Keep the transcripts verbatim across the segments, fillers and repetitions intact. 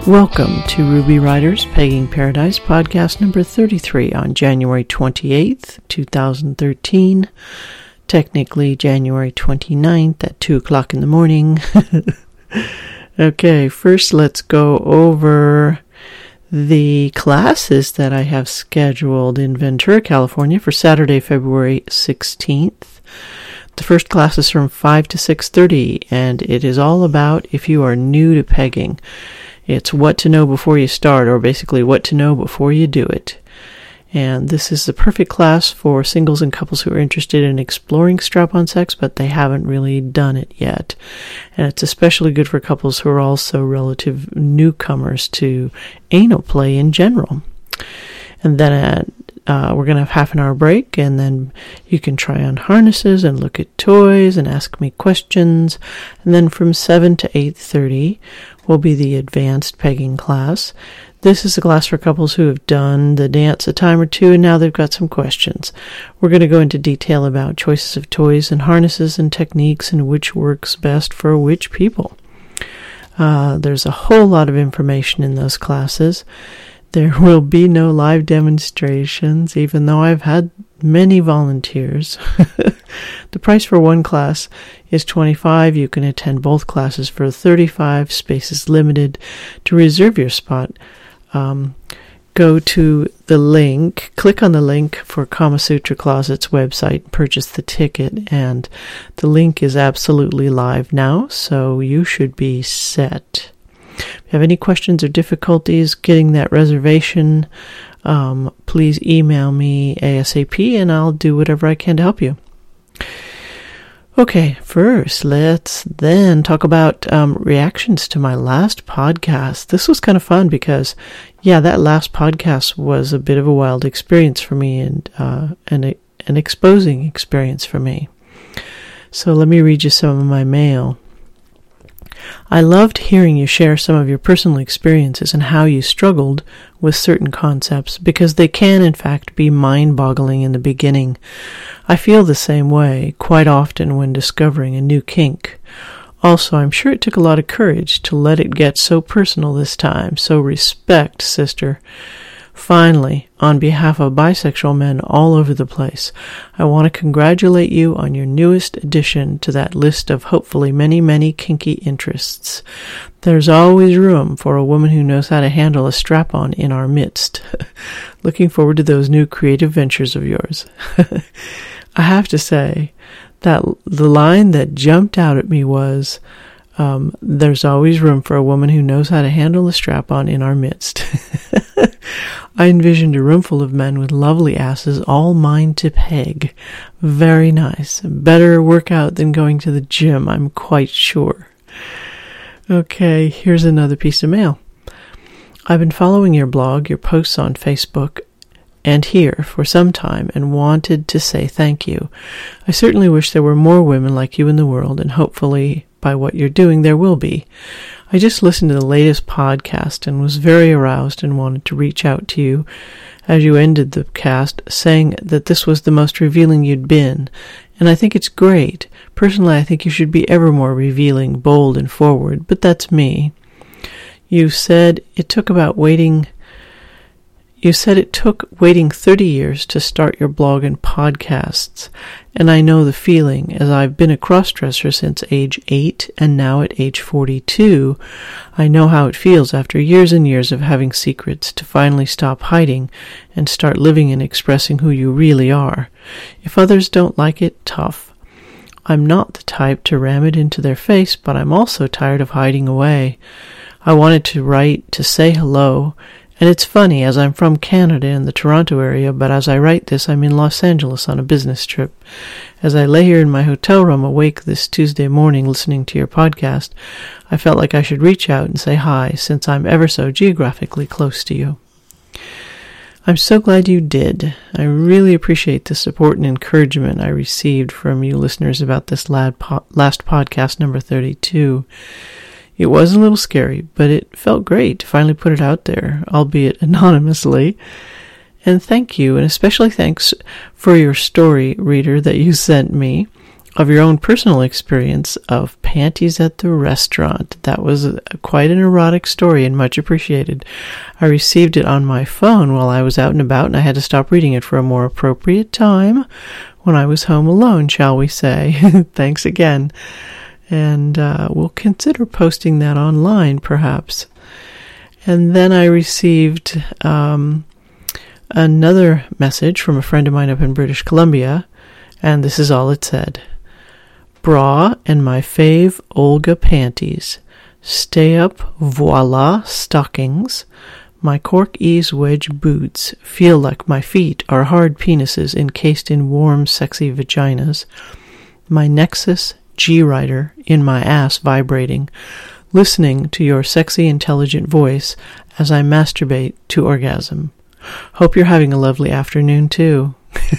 Welcome to Ruby Riders Pegging Paradise, podcast number thirty-three on January twenty-eighth, twenty thirteen. Technically January twenty-ninth at two o'clock in the morning. Okay, first let's go over the classes that I have scheduled in Ventura, California for Saturday, February sixteenth. The first class is from five to six thirty, and it is all about if you are new to pegging. It's what to know before you start, or basically what to know before you do it. And this is the perfect class for singles and couples who are interested in exploring strap-on sex, but they haven't really done it yet. And it's especially good for couples who are also relative newcomers to anal play in general. And then at Uh, we're going to have half an hour break, and then you can try on harnesses and look at toys and ask me questions. And then from seven to eight thirty will be the advanced pegging class. This is a class for couples who have done the dance a time or two, and now they've got some questions. We're going to go into detail about choices of toys and harnesses and techniques and which works best for which people. Uh, there's a whole lot of information in those classes. There will be no live demonstrations, even though I've had many volunteers. The price for one class is twenty-five dollars. You can attend both classes for thirty-five dollars. Space is limited. To reserve your spot, um, go to the link, click on the link for Kama Sutra Closet's website, purchase the ticket, and the link is absolutely live now, so you should be set. If you have any questions or difficulties getting that reservation, um, please email me ASAP and I'll do whatever I can to help you. Okay, first, let's then talk about um, reactions to my last podcast. This was kind of fun because, yeah, that last podcast was a bit of a wild experience for me and uh, an, an exposing experience for me. So let me read you some of my mail. I loved hearing you share some of your personal experiences and how you struggled with certain concepts, because they can, in fact, be mind-boggling in the beginning. I feel the same way quite often when discovering a new kink. Also, I'm sure it took a lot of courage to let it get so personal this time, so respect, sister. Finally, on behalf of bisexual men all over the place, I want to congratulate you on your newest addition to that list of hopefully many, many kinky interests. There's always room for a woman who knows how to handle a strap-on in our midst. Looking forward to those new creative ventures of yours. I have to say that the line that jumped out at me was, Um, there's always room for a woman who knows how to handle a strap-on in our midst. I envisioned a room full of men with lovely asses, all mine to peg. Very nice. Better workout than going to the gym, I'm quite sure. Okay, here's another piece of mail. I've been following your blog, your posts on Facebook, and here for some time, and wanted to say thank you. I certainly wish there were more women like you in the world, and hopefully by what you're doing there will be. I just listened to the latest podcast and was very aroused and wanted to reach out to you as you ended the cast, saying that this was the most revealing you'd been, and I think it's great. Personally, I think you should be ever more revealing, bold, and forward, but that's me. You said it took about waiting You said it took waiting thirty years to start your blog and podcasts, and I know the feeling, as I've been a crossdresser since age eight, and now at age forty-two, I know how it feels after years and years of having secrets to finally stop hiding and start living and expressing who you really are. If others don't like it, tough. I'm not the type to ram it into their face, but I'm also tired of hiding away. I wanted to write to say hello. And it's funny, as I'm from Canada in the Toronto area, but as I write this, I'm in Los Angeles on a business trip. As I lay here in my hotel room awake this Tuesday morning listening to your podcast, I felt like I should reach out and say hi, since I'm ever so geographically close to you. I'm so glad you did. I really appreciate the support and encouragement I received from you listeners about this last podcast, number thirty-two. It was a little scary, but it felt great to finally put it out there, albeit anonymously. And thank you, and especially thanks for your story, reader, that you sent me. of your own personal experience of panties at the restaurant. That was a, quite an erotic story and much appreciated. I received it on my phone while I was out and about, and I had to stop reading it for a more appropriate time when I was home alone, shall we say. Thanks again. And uh, we'll consider posting that online, perhaps. And then I received um, another message from a friend of mine up in British Columbia, and this is all it said. Bra and my fave Olga panties. Stay up voila stockings. My cork ease wedge boots feel like my feet are hard penises encased in warm, sexy vaginas. My Nexus G-Rider in my ass vibrating, listening to your sexy, intelligent voice as I masturbate to orgasm. Hope you're having a lovely afternoon, too.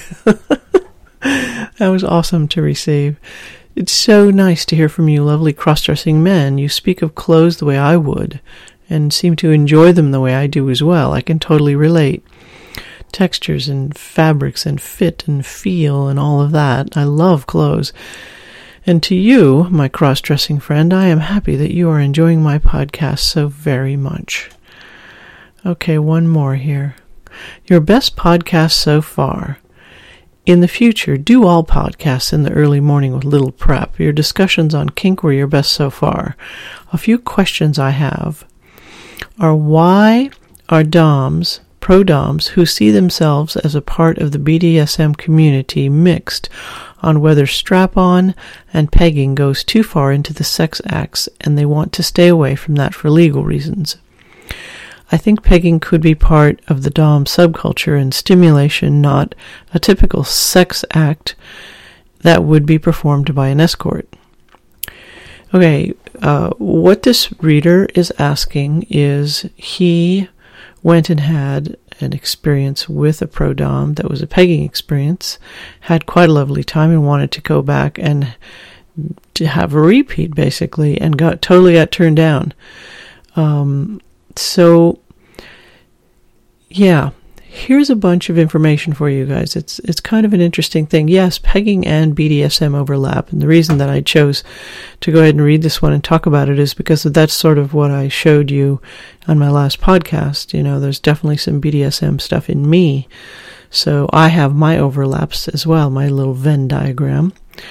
That was awesome to receive. It's so nice to hear from you lovely cross-dressing men. You speak of clothes the way I would, and seem to enjoy them the way I do as well. I can totally relate. Textures and fabrics and fit and feel and all of that. I love clothes. And to you, my cross-dressing friend, I am happy that you are enjoying my podcast so very much. Okay, one more here. Your best podcast so far. In the future, do all podcasts in the early morning with little prep. Your discussions on kink were your best so far. A few questions I have are, why are doms, pro-doms, who see themselves as a part of the B D S M community mixed on whether strap-on and pegging goes too far into the sex acts and they want to stay away from that for legal reasons? I think pegging could be part of the dom subculture and stimulation, not a typical sex act that would be performed by an escort. Okay, uh, what this reader is asking is, he went and had an experience with a pro-dom that was a pegging experience, had quite a lovely time and wanted to go back and to have a repeat, basically, and got totally got turned down. Um, so, yeah, here's a bunch of information for you guys. It's it's kind of an interesting thing. Yes, pegging and B D S M overlap, and the reason that I chose to go ahead and read this one and talk about it is because that's sort of what I showed you on my last podcast. You know, there's definitely some B D S M stuff in me, so I have my overlaps as well, my little Venn diagram.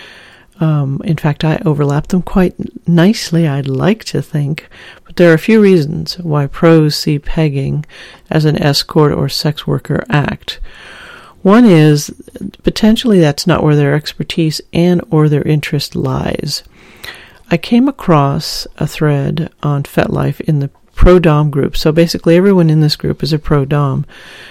Um, in fact, I overlap them quite nicely, I'd like to think. But there are a few reasons why pros see pegging as an escort or sex worker act. One is, potentially that's not where their expertise and or their interest lies. I came across a thread on FetLife in the pro-dom group. So basically everyone in this group is a pro-dom.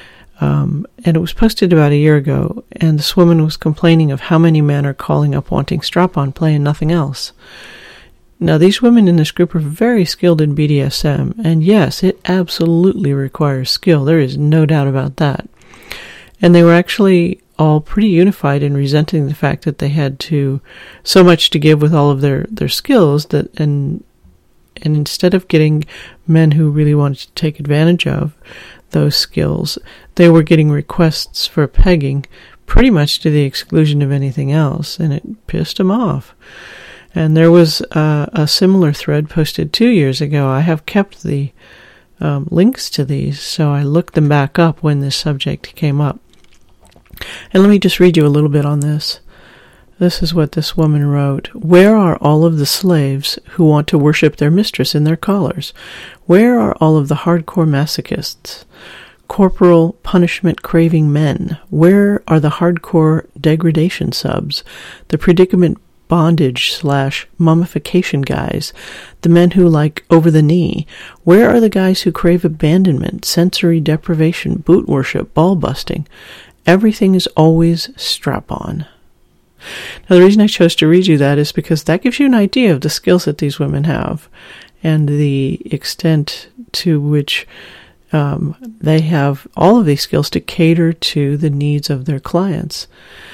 Um, and it was posted about a year ago, and this woman was complaining of how many men are calling up wanting strap-on play and nothing else. Now, these women in this group are very skilled in B D S M, and yes, it absolutely requires skill. There is no doubt about that. And they were actually all pretty unified in resenting the fact that they had to so much to give with all of their, their skills that and and instead of getting men who really wanted to take advantage of those skills, they were getting requests for pegging pretty much to the exclusion of anything else, and it pissed them off. And there was uh, a similar thread posted two years ago. I have kept the um, links to these, so I looked them back up when this subject came up. And let me just read you a little bit on this. This is what this woman wrote. Where are all of the slaves who want to worship their mistress in their collars? Where are all of the hardcore masochists? Corporal punishment-craving men? Where are the hardcore degradation subs? The predicament bondage slash mummification guys? The men who like over the knee? Where are the guys who crave abandonment, sensory deprivation, boot worship, ball busting? Everything is always strap-on. Now, the reason I chose to read you that is because that gives you an idea of the skills that these women have and the extent to which um, they have all of these skills to cater to the needs of their clients.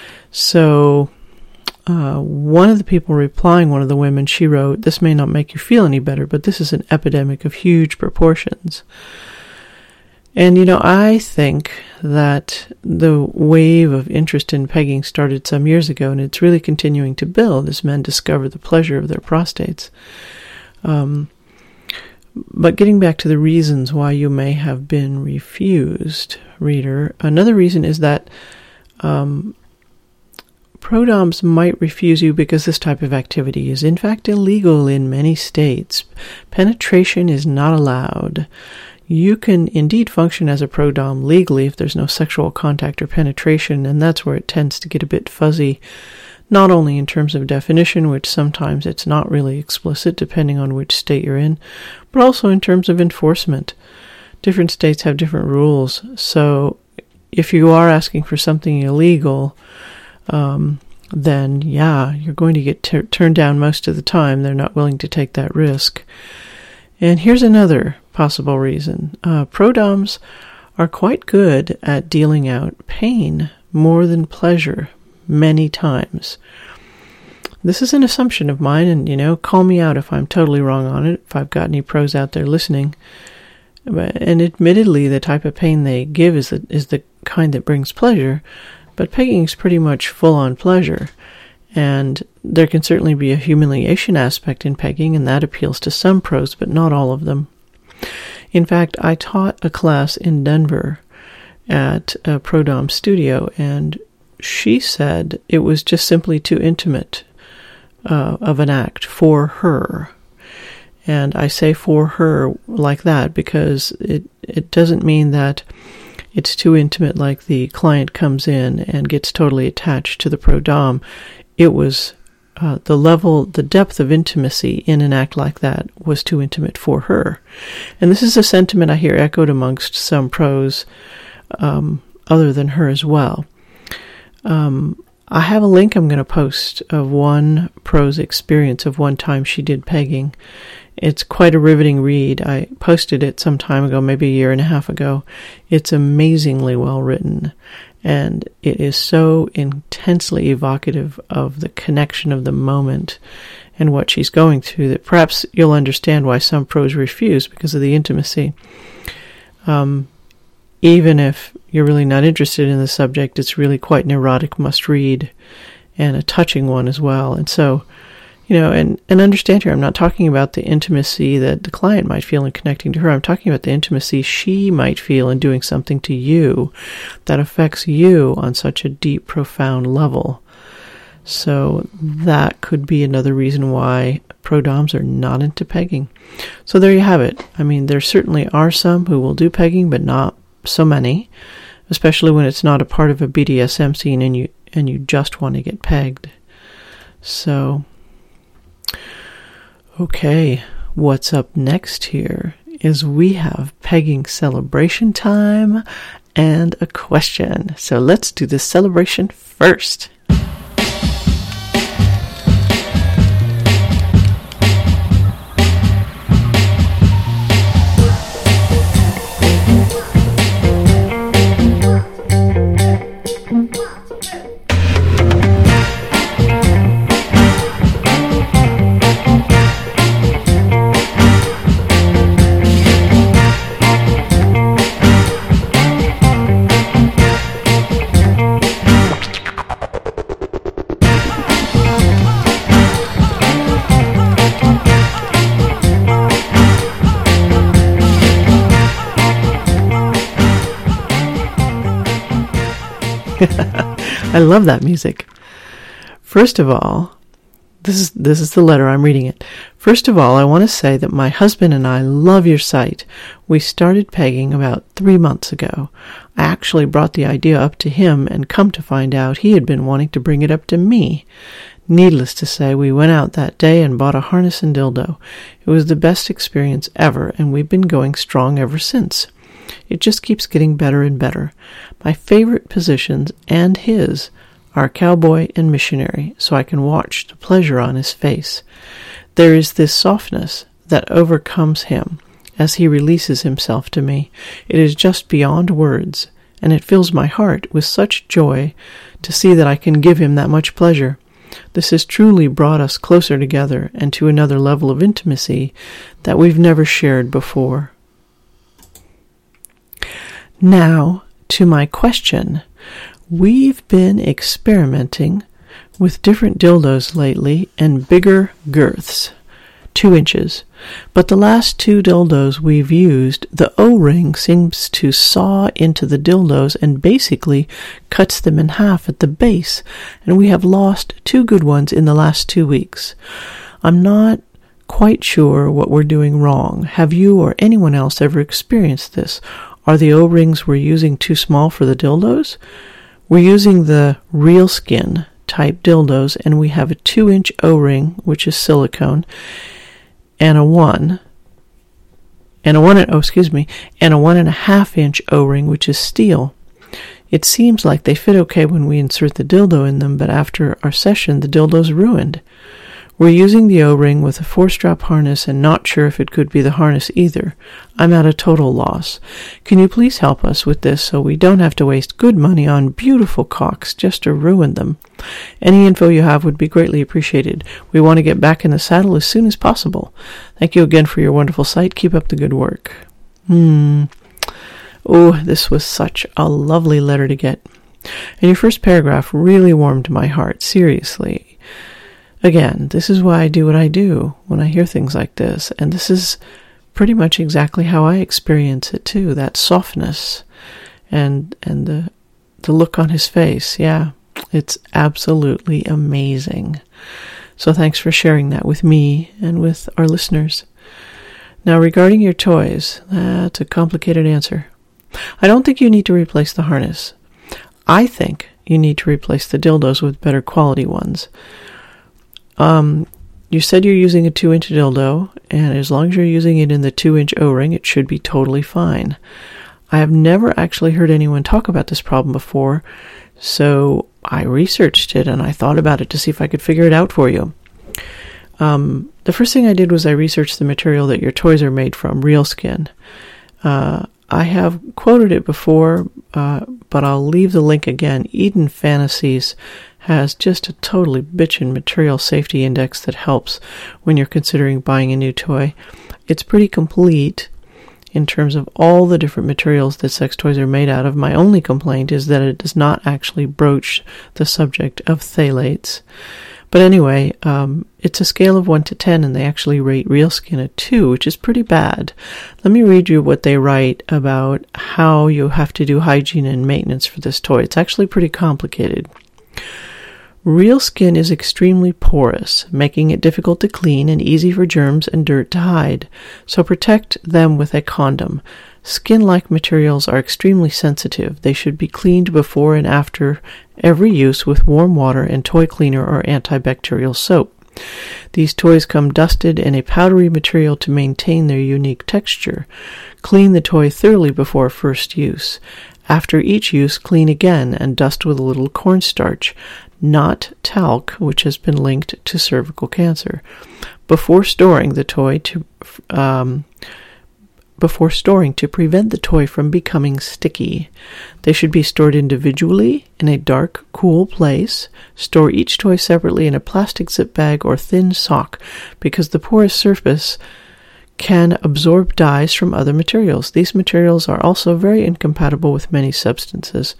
So uh, one of the people replying, one of the women, she wrote, this may not make you feel any better, but this is an epidemic of huge proportions. And, you know, I think that the wave of interest in pegging started some years ago, and it's really continuing to build as men discover the pleasure of their prostates. Um, but getting back to the reasons why you may have been refused, reader, another reason is that um, prodoms might refuse you because this type of activity is in fact illegal in many states. Penetration is not allowed. You can indeed function as a prodom legally if there's no sexual contact or penetration, and that's where it tends to get a bit fuzzy, not only in terms of definition, which sometimes it's not really explicit depending on which state you're in, but also in terms of enforcement. Different states have different rules, so if you are asking for something illegal, um, then yeah, you're going to get t- turned down most of the time. They're not willing to take that risk. And here's another possible reason. Uh, prodoms are quite good at dealing out pain more than pleasure many times. This is an assumption of mine, and, you know, call me out if I'm totally wrong on it, if I've got any pros out there listening. And admittedly, the type of pain they give is the, is the kind that brings pleasure, but pegging is pretty much full-on pleasure. And there can certainly be a humiliation aspect in pegging, and that appeals to some pros, but not all of them. In fact, I taught a class in Denver at a Prodom studio, and she said it was just simply too intimate uh, of an act for her. And I say for her like that because it, it doesn't mean that it's too intimate, like the client comes in and gets totally attached to the Prodom. It was uh, the level, the depth of intimacy in an act like that was too intimate for her. And this is a sentiment I hear echoed amongst some pros um, other than her as well. Um, I have a link I'm going to post of one pro's experience of one time she did pegging. It's quite a riveting read. I posted it some time ago, maybe a year and a half ago. It's amazingly well written. And it is so intensely evocative of the connection of the moment and what she's going through that perhaps you'll understand why some pros refuse because of the intimacy. Um, even if you're really not interested in the subject, it's really quite an erotic must-read and a touching one as well. And so, you know, and, and understand here, I'm not talking about the intimacy that the client might feel in connecting to her. I'm talking about the intimacy she might feel in doing something to you that affects you on such a deep, profound level. So that could be another reason why prodoms are not into pegging. So there you have it. I mean, there certainly are some who will do pegging, but not so many, especially when it's not a part of a B D S M scene and you and you just want to get pegged. So, okay, what's up next here is we have pegging celebration time and a question. So let's do the celebration first. I love that music. First of all, this is this is the letter, I'm reading it. First of all, I want to say that my husband and I love your site. We started pegging about three months ago. I actually brought the idea up to him and come to find out he had been wanting to bring it up to me. Needless to say, we went out that day and bought a harness and dildo. It was the best experience ever, and we've been going strong ever since. It just keeps getting better and better. My favorite positions, and his, are cowboy and missionary, so I can watch the pleasure on his face. There is this softness that overcomes him as he releases himself to me. It is just beyond words, and it fills my heart with such joy to see that I can give him that much pleasure. This has truly brought us closer together and to another level of intimacy that we've never shared before. Now, to my question. We've been experimenting with different dildos lately and bigger girths, two inches. But the last two dildos we've used, the O-ring seems to saw into the dildos and basically cuts them in half at the base, and we have lost two good ones in the last two weeks. I'm not quite sure what we're doing wrong. Have you or anyone else ever experienced this? Are the O-rings we're using too small for the dildos? We're using the Real-Skin type dildos, and we have a two-inch O-ring, which is silicone, and a one, and a one, oh, excuse me, and a one and a half inch O-ring, which is steel. It seems like they fit okay when we insert the dildo in them, but after our session, the dildo's ruined. We're using the O-ring with a four-strap harness and not sure if it could be the harness either. I'm at a total loss. Can you please help us with this so we don't have to waste good money on beautiful cocks just to ruin them? Any info you have would be greatly appreciated. We want to get back in the saddle as soon as possible. Thank you again for your wonderful site. Keep up the good work. Hmm. Oh, this was such a lovely letter to get. And your first paragraph really warmed my heart, seriously. Again, this is why I do what I do when I hear things like this, and this is pretty much exactly how I experience it too, that softness and and the the look on his face. Yeah, it's absolutely amazing. So thanks for sharing that with me and with our listeners. Now, regarding your toys, that's a complicated answer. I don't think you need to replace the harness. I think you need to replace the dildos with better quality ones. Um, you said you're using a two-inch dildo, and as long as you're using it in the two-inch O-ring, it should be totally fine. I have never actually heard anyone talk about this problem before, so I researched it, and I thought about it to see if I could figure it out for you. Um, the first thing I did was I researched the material that your toys are made from, Real-Skin. Uh, I have quoted it before, uh, but I'll leave the link again. Eden Fantasies has just a totally bitchin' material safety index that helps when you're considering buying a new toy. It's pretty complete in terms of all the different materials that sex toys are made out of. My only complaint is that it does not actually broach the subject of phthalates. But anyway, um, it's a scale of one to ten, and they actually rate Real-Skin a two, which is pretty bad. Let me read you what they write about how you have to do hygiene and maintenance for this toy. It's actually pretty complicated. Real-Skin is extremely porous, making it difficult to clean and easy for germs and dirt to hide, so protect them with a condom. Skin-like materials are extremely sensitive. They should be cleaned before and after every use with warm water and toy cleaner or antibacterial soap. These toys come dusted in a powdery material to maintain their unique texture. Clean the toy thoroughly before first use. After each use, clean again and dust with a little cornstarch, not talc, which has been linked to cervical cancer. Before storing the toy to um, before storing to prevent the toy from becoming sticky. They should be stored individually in a dark, cool place. Store each toy separately in a plastic zip bag or thin sock because the porous surface can absorb dyes from other materials. These materials are also very incompatible with many substances.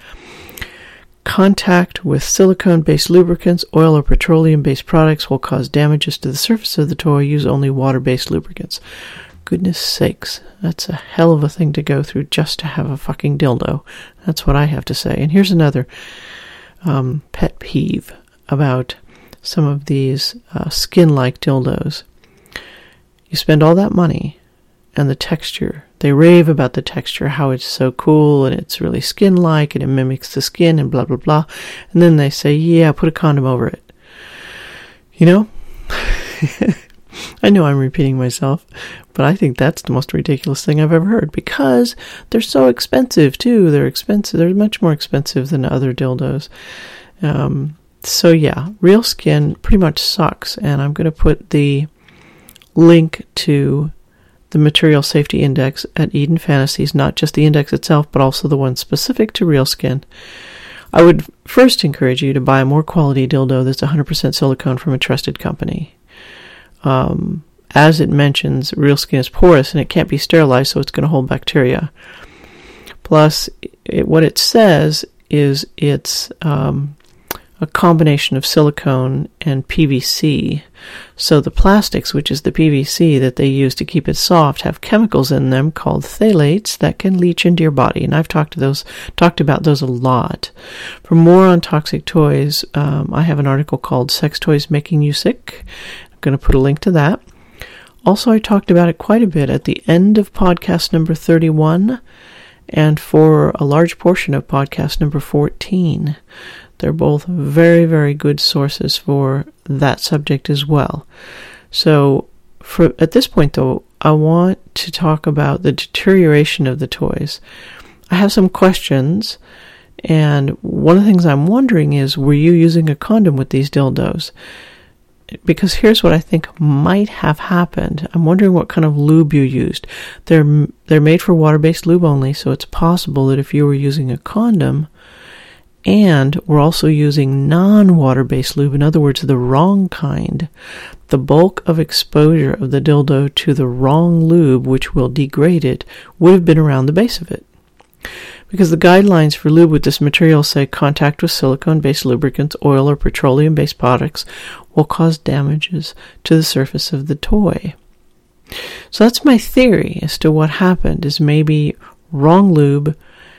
Contact with silicone-based lubricants, oil, or petroleum-based products will cause damages to the surface of the toy. Use only water-based lubricants. Goodness sakes, that's a hell of a thing to go through just to have a fucking dildo. That's what I have to say. And here's another um, pet peeve about some of these uh, skin-like dildos. You spend all that money, and the texture, they rave about the texture, how it's so cool, and it's really skin-like, and it mimics the skin, and blah, blah, blah. And then they say, yeah, put a condom over it. You know? I know I'm repeating myself, but I think that's the most ridiculous thing I've ever heard, because they're so expensive, too. They're expensive. They're much more expensive than other dildos. Um, so, yeah, Real-Skin pretty much sucks, and I'm going to put the link to the Material Safety Index at Eden Fantasies, not just the index itself, but also the one specific to Real-Skin. I would first encourage you to buy a more quality dildo that's one hundred percent silicone from a trusted company. Um, as it mentions, Real-Skin is porous and it can't be sterilized, so it's going to hold bacteria. Plus, it, what it says is it's um, a combination of silicone and P V C. So the plastics, which is the P V C that they use to keep it soft, have chemicals in them called phthalates that can leach into your body. And I've talked to those, talked about those a lot. For more on toxic toys, um, I have an article called Sex Toys Making You Sick. I'm going to put a link to that. Also, I talked about it quite a bit at the end of podcast number thirty-one and for a large portion of podcast number fourteen. They're both very, very good sources for that subject as well. So for at this point, though, I want to talk about the deterioration of the toys. I have some questions, and one of the things I'm wondering is, were you using a condom with these dildos? Because here's what I think might have happened. I'm wondering what kind of lube you used. They're they're made for water-based lube only, so it's possible that if you were using a condom and we're also using non-water-based lube, in other words, the wrong kind, the bulk of exposure of the dildo to the wrong lube, which will degrade it, would have been around the base of it. Because the guidelines for lube with this material say contact with silicone-based lubricants, oil, or petroleum-based products will cause damages to the surface of the toy. So that's my theory as to what happened, is maybe wrong lube,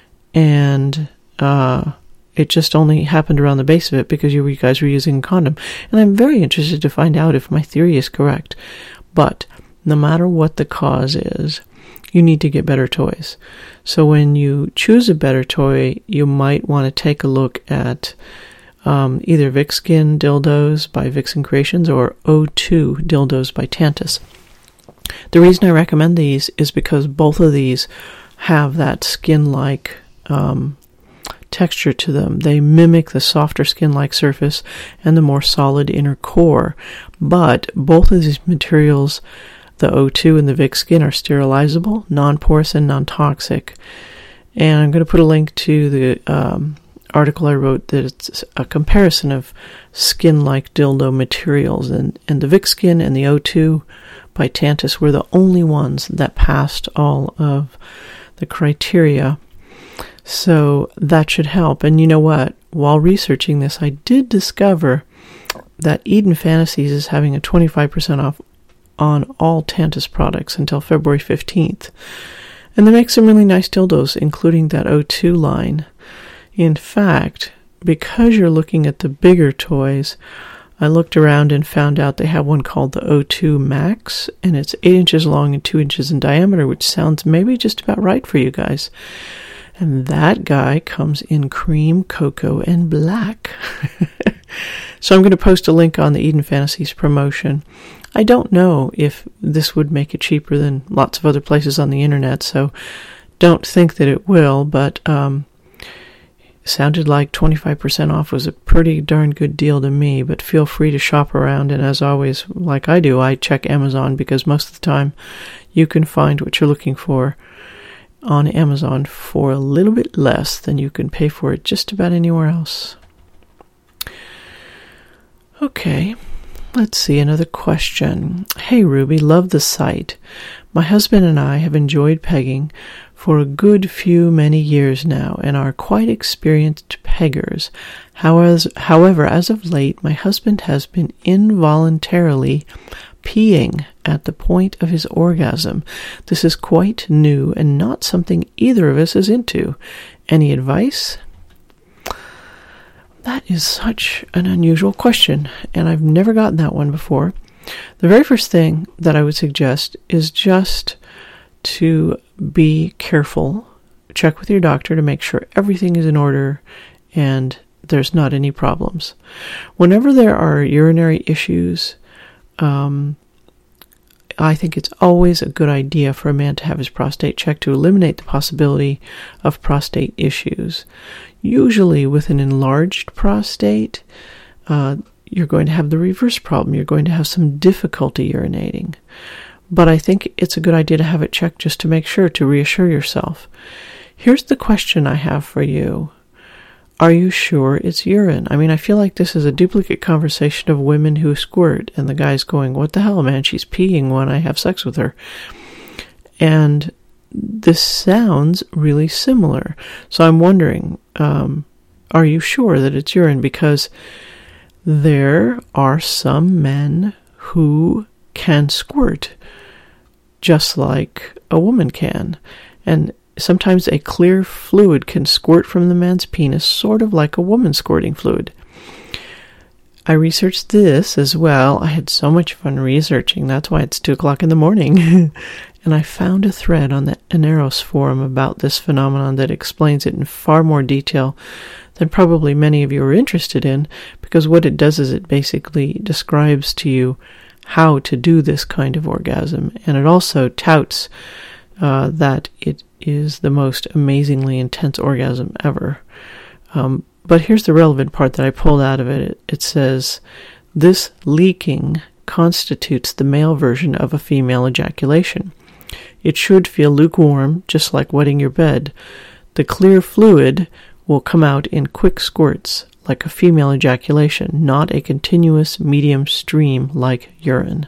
and uh, it just only happened around the base of it because you guys were using a condom. And I'm very interested to find out if my theory is correct. But no matter what the cause is, you need to get better toys. So when you choose a better toy, you might want to take a look at um, either Vixskin dildos by Vixen Creations or O two dildos by Tantus. The reason I recommend these is because both of these have that skin-like um, texture to them. They mimic the softer skin-like surface and the more solid inner core. But both of these materials, the O two and the Vixskin, are sterilizable, non-porous, and non-toxic. And I'm going to put a link to the um, article I wrote that it's a comparison of skin-like dildo materials. And, and the Vixskin and the O two by Tantus were the only ones that passed all of the criteria. So that should help. And you know what? While researching this, I did discover that Eden Fantasies is having a twenty-five percent off on all Tantus products until February fifteenth. And they make some really nice dildos, including that O two line. In fact, because you're looking at the bigger toys, I looked around and found out they have one called the O two Max, and it's eight inches long and two inches in diameter, which sounds maybe just about right for you guys. And that guy comes in cream, cocoa, and black. So I'm going to post a link on the Eden Fantasies promotion. I don't know if this would make it cheaper than lots of other places on the internet, so don't think that it will, but um, it sounded like twenty-five percent off was a pretty darn good deal to me, but feel free to shop around, and as always, like I do, I check Amazon because most of the time you can find what you're looking for on Amazon for a little bit less than you can pay for it just about anywhere else. Okay, let's see, another question. Hey Ruby, love the site. My husband and I have enjoyed pegging for a good few many years now and are quite experienced peggers. However, as of late, my husband has been involuntarily peeing at the point of his orgasm. This is quite new and not something either of us is into. Any advice? That is such an unusual question, and I've never gotten that one before. The very first thing that I would suggest is just to be careful. Check with your doctor to make sure everything is in order and there's not any problems. Whenever there are urinary issues, um, I think it's always a good idea for a man to have his prostate checked to eliminate the possibility of prostate issues. Usually with an enlarged prostate, uh, you're going to have the reverse problem. You're going to have some difficulty urinating. But I think it's a good idea to have it checked just to make sure, to reassure yourself. Here's the question I have for you. Are you sure it's urine? I mean, I feel like this is a duplicate conversation of women who squirt, and the guy's going, what the hell, man, she's peeing when I have sex with her. And this sounds really similar. So I'm wondering, um, are you sure that it's urine? Because there are some men who can squirt just like a woman can. And sometimes a clear fluid can squirt from the man's penis, sort of like a woman squirting fluid. I researched this as well. I had so much fun researching. That's why it's two o'clock in the morning. And I found a thread on the Aneros forum about this phenomenon that explains it in far more detail than probably many of you are interested in, because what it does is it basically describes to you how to do this kind of orgasm. And it also touts uh, that it is the most amazingly intense orgasm ever. Um, but here's the relevant part that I pulled out of it. It, it says, this leaking constitutes the male version of a female ejaculation. It should feel lukewarm, just like wetting your bed. The clear fluid will come out in quick squirts, like a female ejaculation, not a continuous medium stream like urine.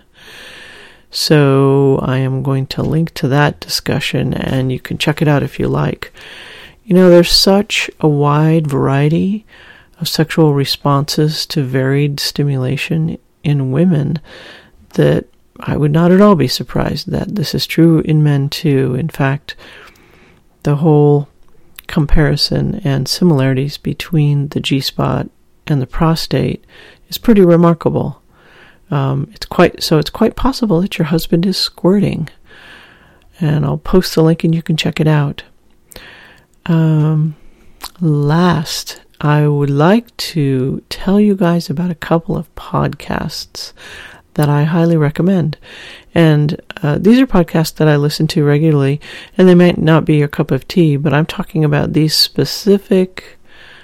So I am going to link to that discussion, and you can check it out if you like. You know, there's such a wide variety of sexual responses to varied stimulation in women that I would not at all be surprised that this is true in men too. In fact, the whole comparison and similarities between the G-spot and the prostate is pretty remarkable. Um, it's quite so it's quite possible that your husband is squirting, and I'll post the link and you can check it out. Um, last, I would like to tell you guys about a couple of podcasts that I highly recommend. And uh, these are podcasts that I listen to regularly, and they might not be your cup of tea, but I'm talking about these specific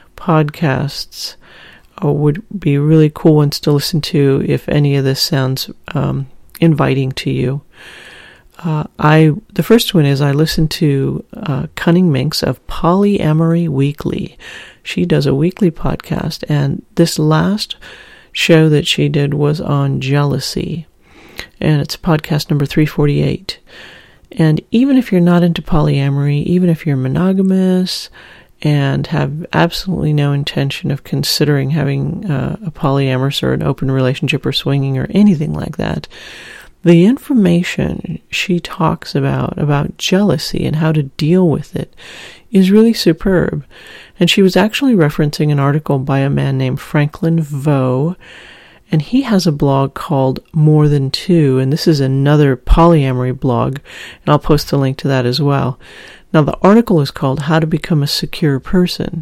podcasts uh, would be really cool ones to listen to if any of this sounds um, inviting to you. Uh, I the first one is I listen to uh, Cunning Minx of Polyamory Weekly. She does a weekly podcast, and this last show that she did was on jealousy, and it's podcast number three forty-eight. And even if you're not into polyamory, even if you're monogamous and have absolutely no intention of considering having uh, a polyamorous or an open relationship or swinging or anything like that, the information she talks about, about jealousy and how to deal with it, is really superb. And she was actually referencing an article by a man named Franklin Vo, and he has a blog called More Than Two, and this is another polyamory blog, and I'll post a link to that as well. Now, the article is called How to Become a Secure Person,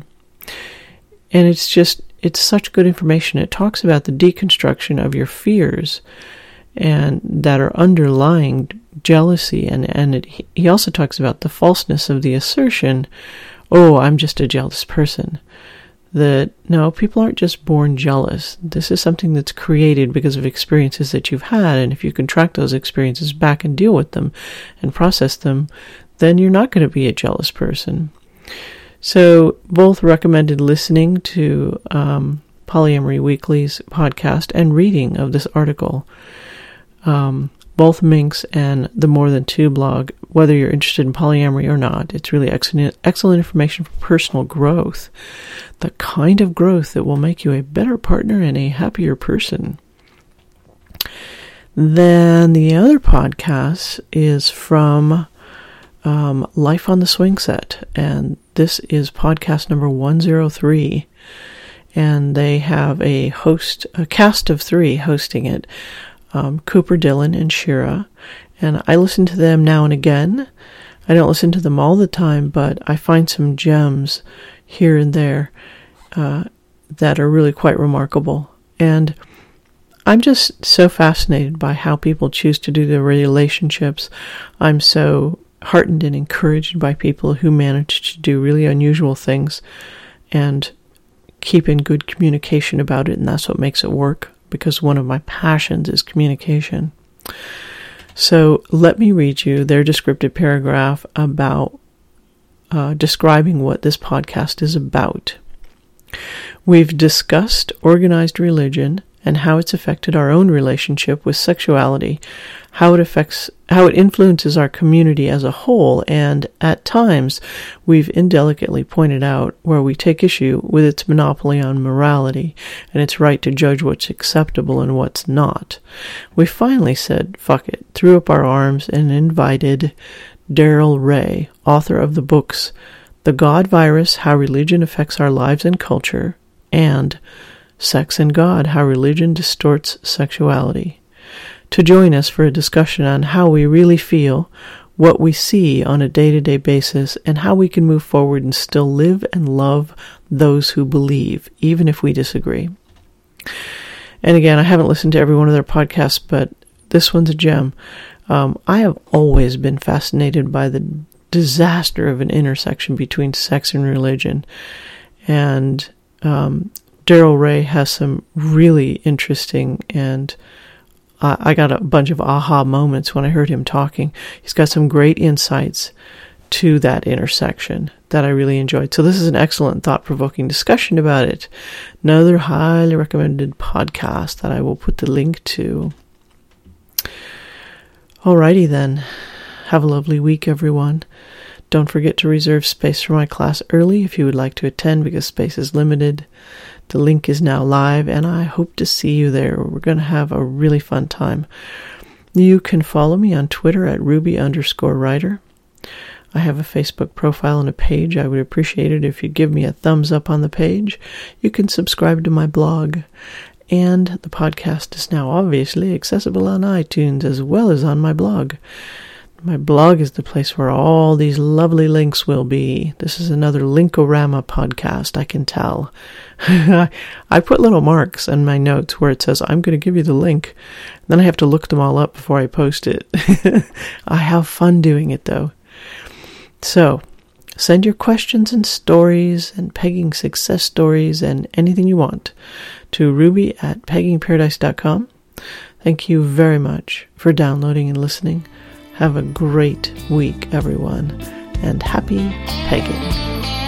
and it's just, it's such good information. It talks about the deconstruction of your fears and that are underlying jealousy, and, and it, he also talks about the falseness of the assertion, oh, I'm just a jealous person. That, no, people aren't just born jealous. This is something that's created because of experiences that you've had, and if you can track those experiences back and deal with them and process them, then you're not going to be a jealous person. So, both recommended listening to um, Polyamory Weekly's podcast and reading of this article. Um, both Minx and the More Than Two blog, whether you're interested in polyamory or not, it's really excellent, excellent information for personal growth. The kind of growth that will make you a better partner and a happier person. Then the other podcast is from um, Life on the Swing Set, and this is podcast number one oh three. And they have a host, a cast of three hosting it. Um, Cooper, Dylan, and Shira, and I listen to them now and again. I don't listen to them all the time, but I find some gems here and there uh, that are really quite remarkable. And I'm just so fascinated by how people choose to do their relationships. I'm so heartened and encouraged by people who manage to do really unusual things and keep in good communication about it, and that's what makes it work. Because one of my passions is communication. So let me read you their descriptive paragraph about uh, describing what this podcast is about. We've discussed organized religion and how it's affected our own relationship with sexuality, how it affects, how it influences our community as a whole, and at times we've indelicately pointed out where we take issue with its monopoly on morality and its right to judge what's acceptable and what's not. We finally said, fuck it, threw up our arms and invited Darrell Ray, author of the books The God Virus, How Religion Affects Our Lives and Culture, and Sex and God, How Religion Distorts Sexuality, to join us for a discussion on how we really feel, what we see on a day-to-day basis, and how we can move forward and still live and love those who believe, even if we disagree. And again, I haven't listened to every one of their podcasts, but this one's a gem. Um, I have always been fascinated by the disaster of an intersection between sex and religion, and um, Darrell Ray has some really interesting, and uh, I got a bunch of aha moments when I heard him talking. He's got some great insights to that intersection that I really enjoyed. So this is an excellent thought-provoking discussion about it. Another highly recommended podcast that I will put the link to. Alrighty then. Have a lovely week, everyone. Don't forget to reserve space for my class early if you would like to attend, because space is limited. The link is now live, and I hope to see you there. We're going to have a really fun time. You can follow me on Twitter at Ruby underscore writer. I have a Facebook profile and a page. I would appreciate it if you'd give me a thumbs up on the page. You can subscribe to my blog. And the podcast is now obviously accessible on iTunes as well as on my blog. My blog is the place where all these lovely links will be. This is another Linkorama podcast, I can tell. I put little marks in my notes where it says, I'm going to give you the link. Then I have to look them all up before I post it. I have fun doing it, though. So, send your questions and stories and pegging success stories and anything you want to Ruby at pegging paradise dot com. Thank you very much for downloading and listening. Have a great week, everyone, and happy pegging.